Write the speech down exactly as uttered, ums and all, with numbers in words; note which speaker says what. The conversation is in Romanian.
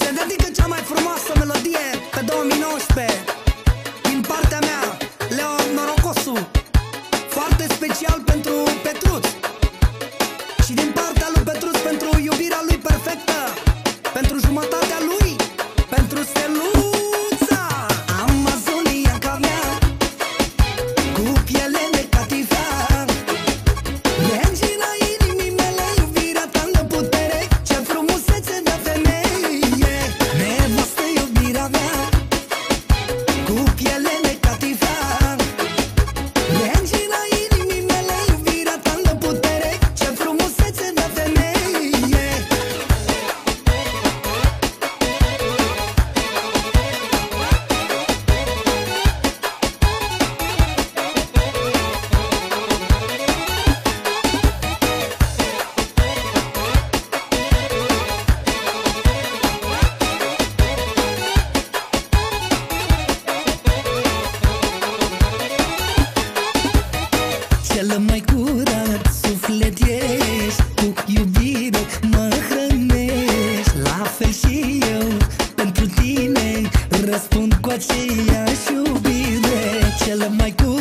Speaker 1: Se dedică cea mai frumoasă melodie pe două mii nouăsprezece din partea mea, Leon Norocosu, foarte special pentru Petruț. Și din partea lui Petruț pentru iubirea lui perfectă, pentru jumătatea lui, pentru Steluța. Amazonia-ca mea, cu piele de catifea, regina inimii mele, iubirea ta de putere, ce frumusețe de femeie. Nevastă, iubirea mea, cu piele de catifea, regina inimii mele, iubirea ta de putere, ce frumusețe de femeie. Cel mai curat suflet ești, cu iubire mă hrănești. La fel și eu pentru tine răspund cu aceeași iubire. Cel mai curat